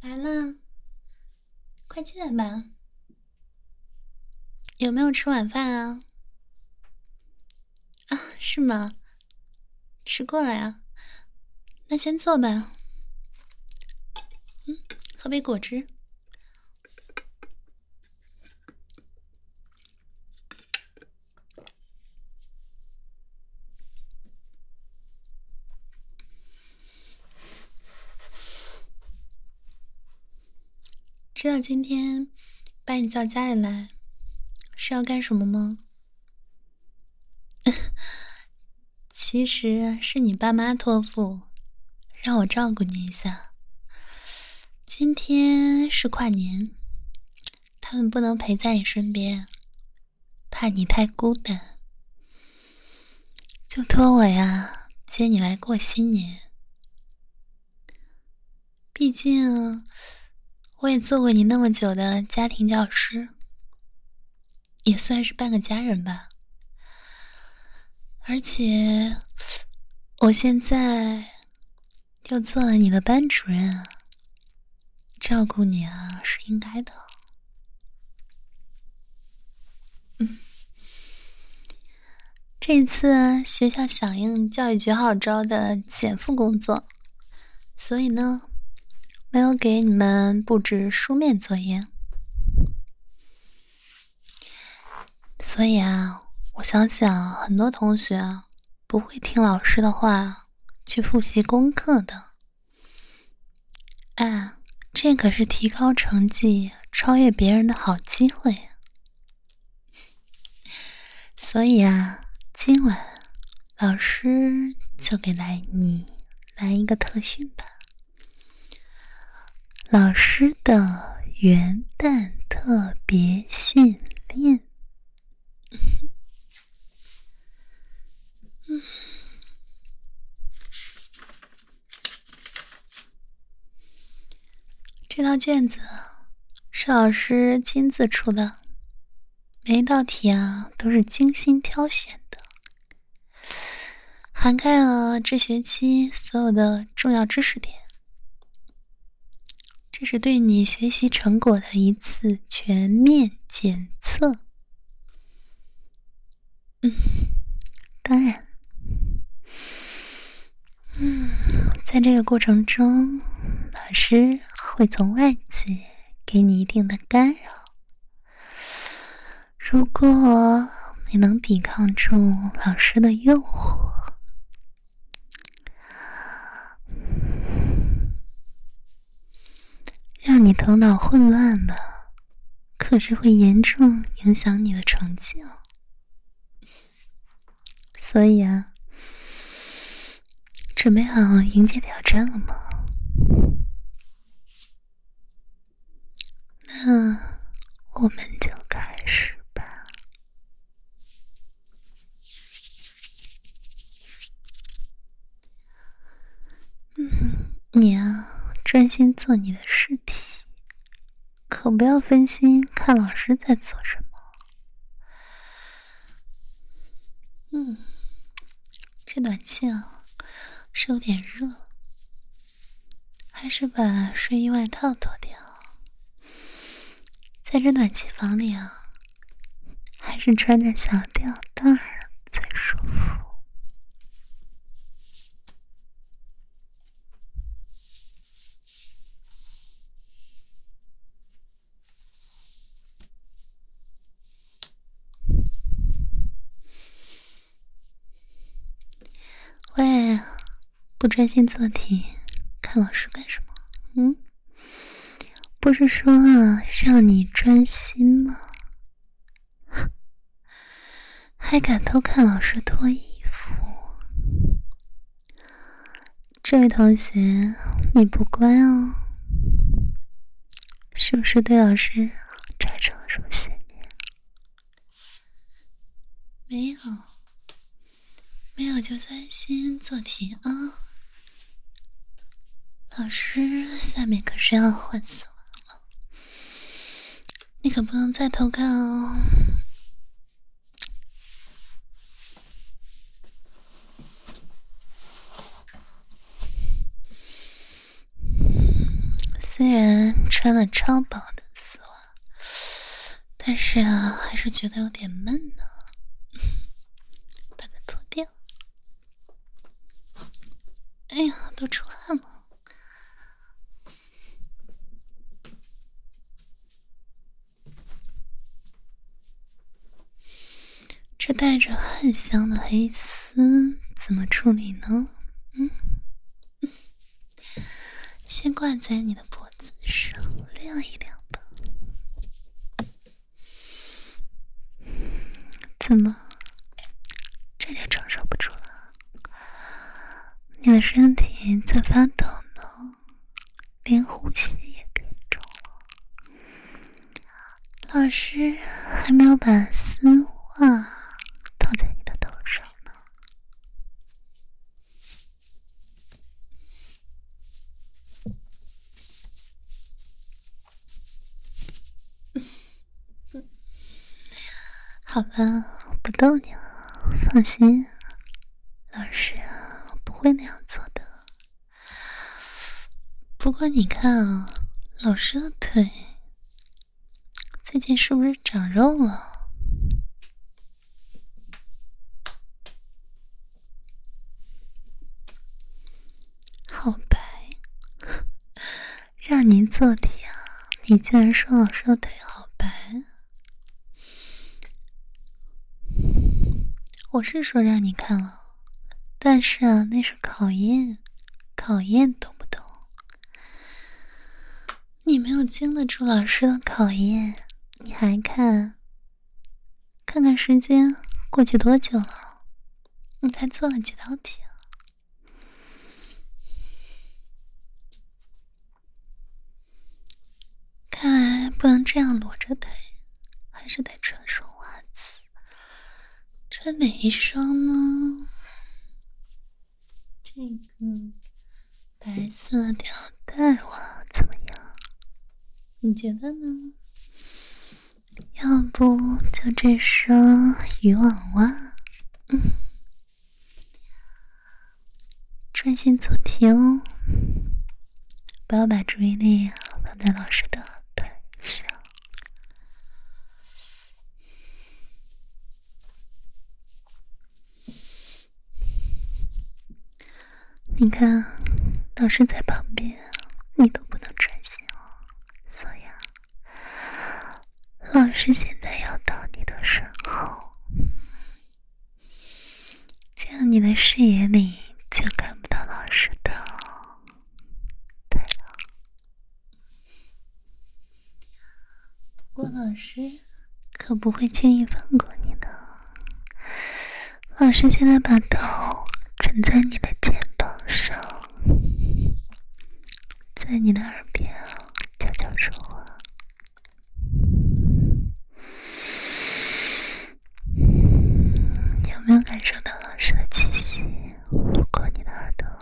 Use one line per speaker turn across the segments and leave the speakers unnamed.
来了，快进来吧。有没有吃晚饭啊？啊，是吗？吃过了呀。那先坐吧。喝杯果汁。知道今天把你叫家里来是要干什么吗？其实是你爸妈托付，让我照顾你一下。今天是跨年，他们不能陪在你身边，怕你太孤单，就托我呀接你来过新年。毕竟我也做过你那么久的家庭教师，也算是半个家人吧。而且我现在又做了你的班主任啊，照顾你啊是应该的。这次学校响应教育局号召的减负工作，所以呢没有给你们布置书面作业。所以啊，我想很多同学啊不会听老师的话去复习功课的。啊，这可是提高成绩、超越别人的好机会。所以啊，今晚老师就给你来一个特训吧。老师的元旦特别训练。这套卷子是老师亲自出的，每一道题啊都是精心挑选的，涵盖了这学期所有的重要知识点。这是对你学习成果的一次全面检测。当然，在这个过程中，老师会从外界给你一定的干扰。如果你能抵抗住老师的诱惑，让你头脑混乱了，可是会严重影响你的成绩哦。所以啊，准备好迎接挑战了吗？那我们就开始吧。你啊，专心做你的试题，可不要分心看老师在做什么。这暖气啊是有点热，还是把睡衣外套脱掉。在这暖气房里啊，还是穿着小吊带儿最舒服。喂，不专心做题，看老师干什么？不是说了让你专心吗？还敢偷看老师脱衣服？这位同学，你不乖哦，是不是对老师产生了什么邪念？没有，没有就专心做题啊。老师下面可是要换死亡了，你可不能再偷看哦。 虽然穿了超薄的丝袜，但是啊，还是觉得有点闷呢。把它脱掉。哎呀，都出汗了。这带着汗香的黑丝怎么处理呢？先挂在你的脖子上晾一晾吧。怎么，这就承受不住了？你的身体在发抖呢，连呼吸也变重了。老师还没有把丝袜套在你的头上呢。好了，不逗你了，放心，老师啊不会那样做的。不过你看啊，老师的腿最近是不是长肉了？好白，让您做题啊，你竟然说老师的腿好白。我是说让你看了，但是啊，那是考验，懂不懂？你没有经得住老师的考验，你还看？看看时间过去多久了？你才做了几道题啊？看来不能这样裸着腿，还是得穿双袜子。穿哪一双呢？这个白色吊带袜怎么样？你觉得呢？要不就这双渔网袜？专心做题哦，不要把注意力放在老师的腿上。你看，老师在旁边，你都不能专心哦。所以啊，老师现在要到你的身后，这样你的视野里就看不到老师的腿了。不过老师可不会轻易放过你的。老师现在把头枕在你的肩膀上，在你的耳边悄悄说话。有没有感受到老师的气息拂过你的耳朵？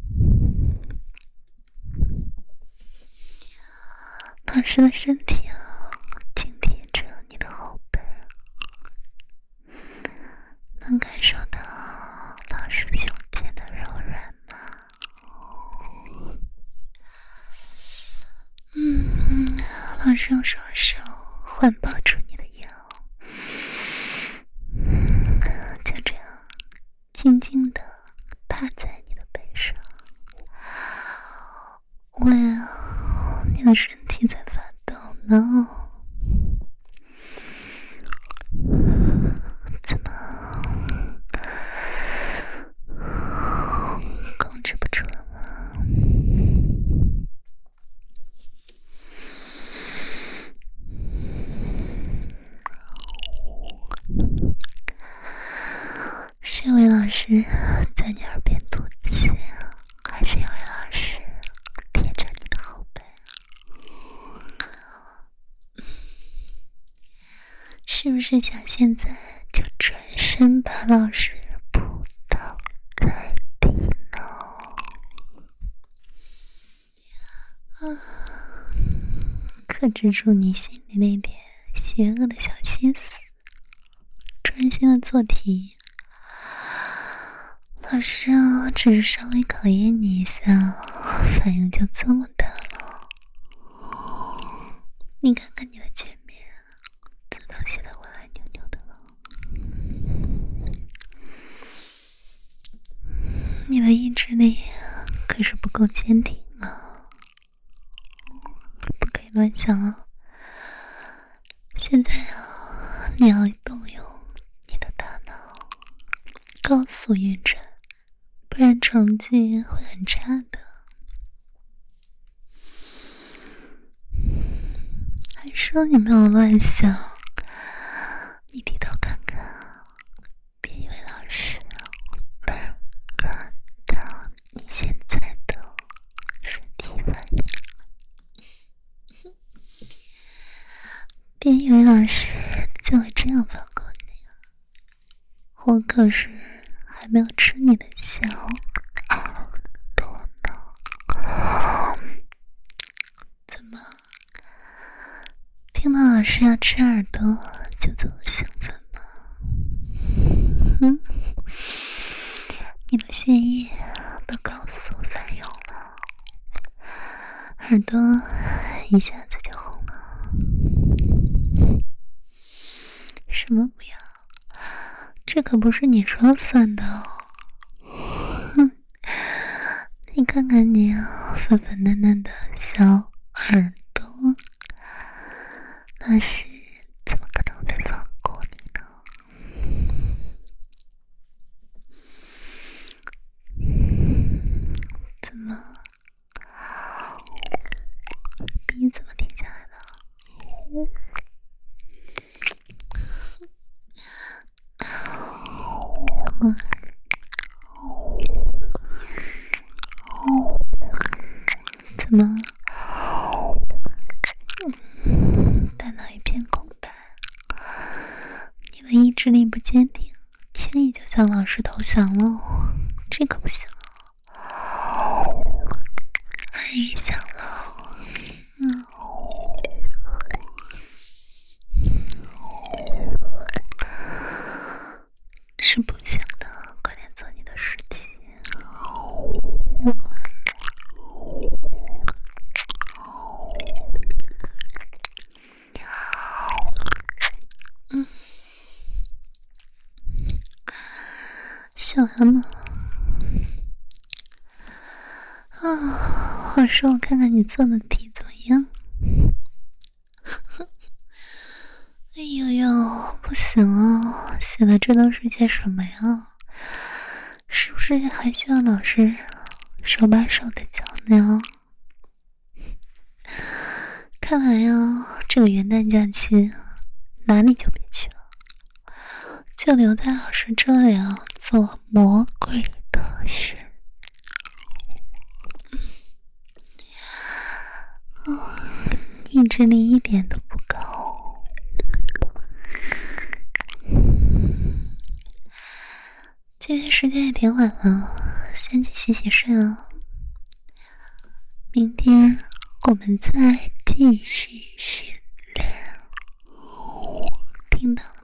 老师的身体紧贴着你的后背，能感受到老师胸前的柔软吗？老师用双手环抱住你的腰，就这样静静地趴在你的背上。喂啊，你的身体在发抖呢，怎么控制不住了吗？是因为老师在你耳边吐气，还是因为老师贴着你的后背？是不是想现在就转身把老师扑倒在地呢？克制住你心里那点邪恶的小心思，专心的做题。老师只是稍微考验你一下，反应就这么大了。 你看看你的卷面，字都写得歪歪扭扭的了。你的意志力可是不够坚定啊，不可以乱想啊。现在啊，你要动用你的大脑，告诉玉珍，不然成绩会很差的。还说你没有乱想，你低头看看，别以为老师不看到你现在的身体反应，别以为老师就会这样放过你，我可是还没有吃你的小耳朵呢。怎么，听到老师要吃耳朵就这么兴奋吗？你的血液都高速反应了，耳朵一下子就红了。什么不要？这可不是你说了算的哦。你看看你粉粉嫩嫩的小耳朵，老师怎么可能会放过你呢？怎么？鼻怎么停下来了？怎么？大脑一片空白，你的意志力不坚定，轻易就向老师投降了，这可不行啊！耳语响了，是不行的，快点做你的事情。小蛤蟆啊，我说我看看你做的题怎么样？哎呦呦，不行啊，写的这都是些什么呀？是不是还需要老师手把手的教呢？看来呀，这个元旦假期哪里就别去了，就留在老师这里做魔鬼的事。意志力一点都不高。今天时间也挺晚了，先去洗洗睡了。明天我们再继续训练，听到